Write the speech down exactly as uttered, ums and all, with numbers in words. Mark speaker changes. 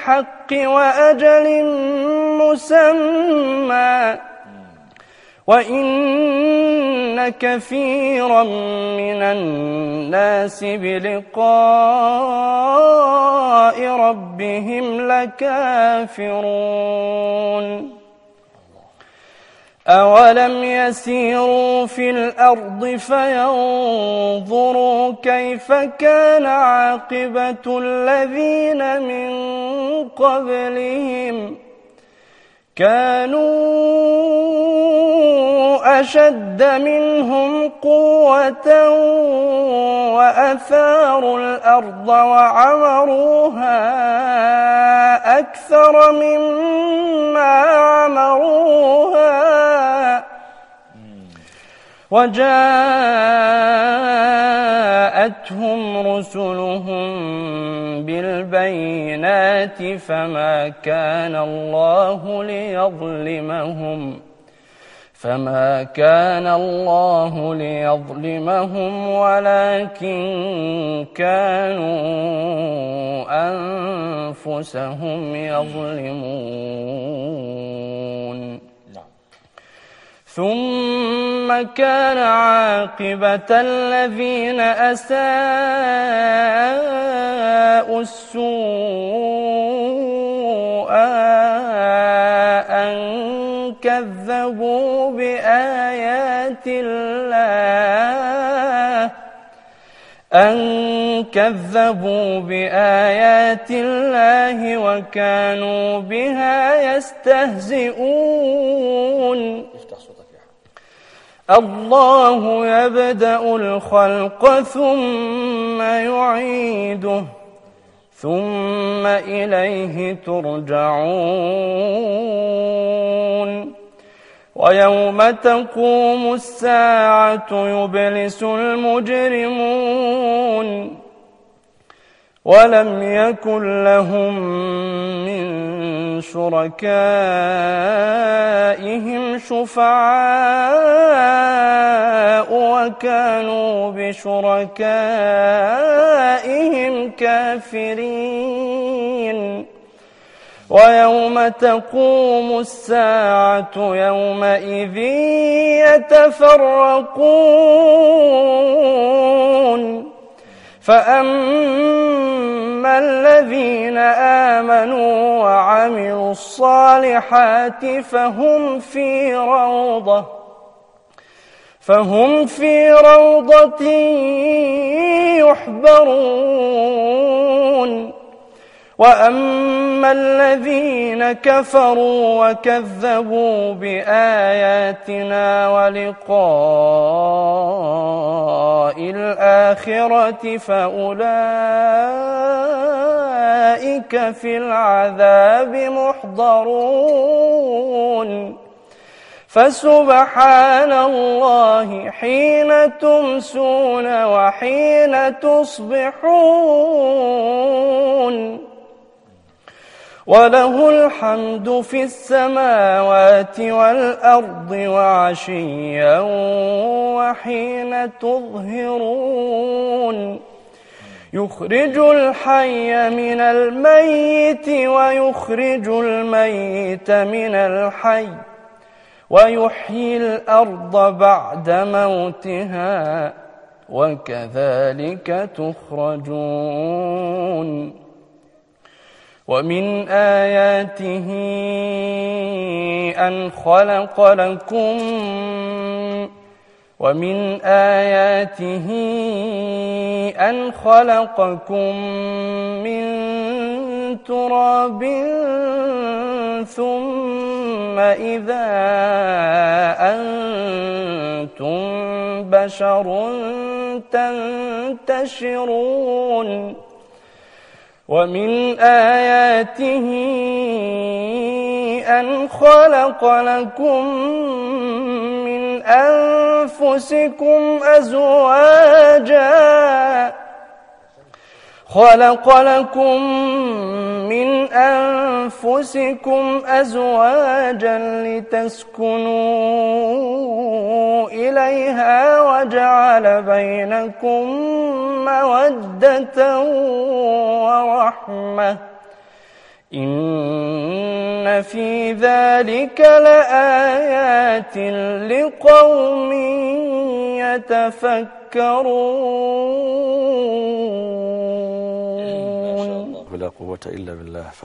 Speaker 1: بالحق وأجل مسمى وإن كثيرا من الناس بلقاء ربهم لكافرون أولم يسيروا في الأرض فينظروا كيف كان عاقبة الذين من قبلهم كانوا أشد منهم قوة وأثاروا الأرض وعمروها أكثر مما عمروها وجاءتهم رسلهم بالبينات فما كان الله ليظلمهم فما كان الله ليظلمهم ولكن كانوا أنفسهم يظلمون ثم كان عاقبة الذين أساءوا السوء أن كذبوا بآيات الله أن كذبوا بآيات الله وكانوا بها يستهزئون الله يبدأ الخلق ثم يعيده ثم إليه ترجعون ويوم تقوم الساعة يبلس المجرمون ولم يكن لهم من شركائهم شفعاء وكانوا بشركائهم كافرين ويوم تقوم الساعة يومئذ يتفرقون فأما الذين آمنوا وعملوا الصالحات فهم في روضة فهم في روضة يحبرون وأما الذين كفروا وكذبوا بآياتنا ولقاء الآخرة فأولئك في العذاب محضرون فسبحان الله حين تمسون وحين تصبحون وله الحمد في السماوات والأرض وعشيا وحين تظهرون يخرج الحي من الميت ويخرج الميت من الحي ويحيي الأرض بعد موتها وكذلك تخرجون ومن آياته أن خلق لكم ومن آياته أن خلقكم من تراب ثم إذا أنتم بشر تنتشرون ومن آياته أن خلق لكم من أنفسكم أزواجا خلق لكم من أنفسكم أزواجا لتسكنوا إليها وجعل بينكم مودة ورحمة إن في ذلك لآيات لقوم يتفكرون.
Speaker 2: ولا قوة إلا بالله.